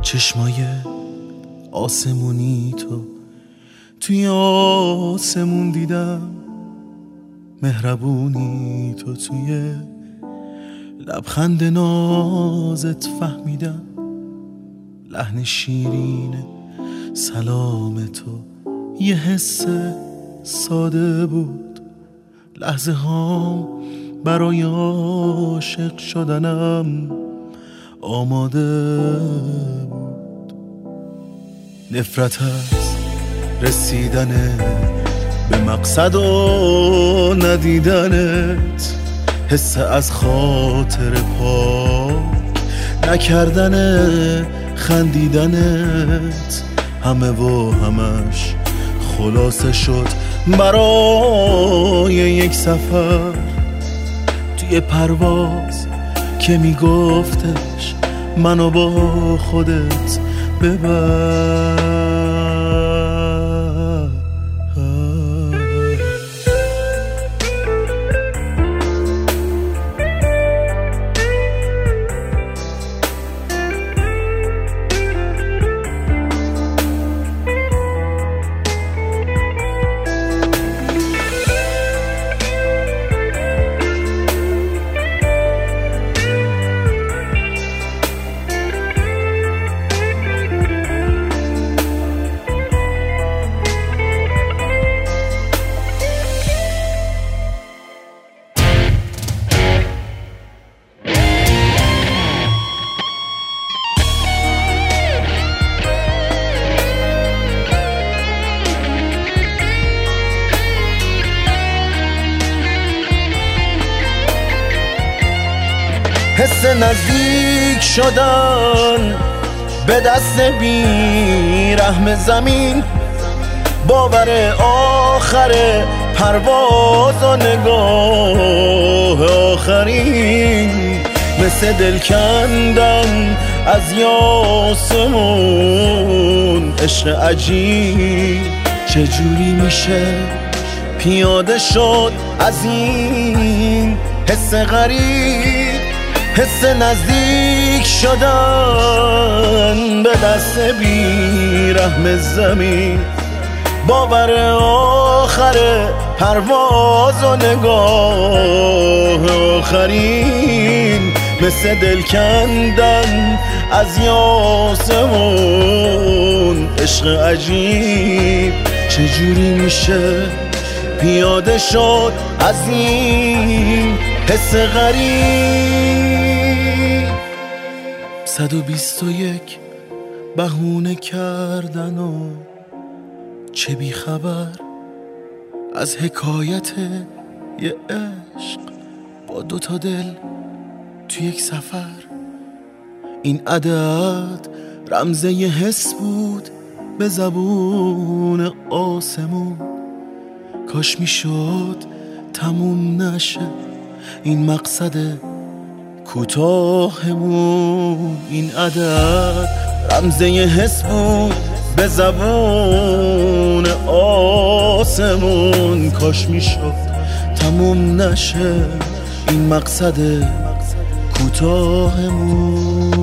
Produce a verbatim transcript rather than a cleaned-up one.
چشمای آسمونی تو توی آسمون دیدم، مهربونی تو توی لبخند نازت فهمیدم، لحن شیرین سلام تو یه حس ساده بود، لحظه هام برای عاشق شدنم آماده بود. نفرت از رسیدن به مقصد و ندیدنت، حس از خاطر پاک نکردن خندیدنت، همه و همش خلاصه شد برای یک سفر توی پرواز که میگفتش منو با خودت ببر. حس نزدیک شدن به دست بی رحم زمین، باور آخر پرواز و نگاه آخرین، مثل دل کندن از یاسمون عشق عجیب. چجوری میشه پیاده شد از این حس غریب، حس نزدیک شدن به دست بی رحم زمین، باور آخر پرواز و نگاه آخرین، مثل دل کندن از یاسمون عشق عجیب. چجوری میشه پیاده شد از این حس غریب؟ صد و بیست و یک بهونه کردن و چه بی خبر از حکایت یه عشق با دوتا دل تو یک سفر. این عدد رمزه یه حس بود به زبون آسمون، کاش میشد تموم نشه این مقصد کوتاهمون. این عدد رمزه یه حس بود به زبون آسمون، کاش میشد تموم نشه این مقصد کوتاهمون.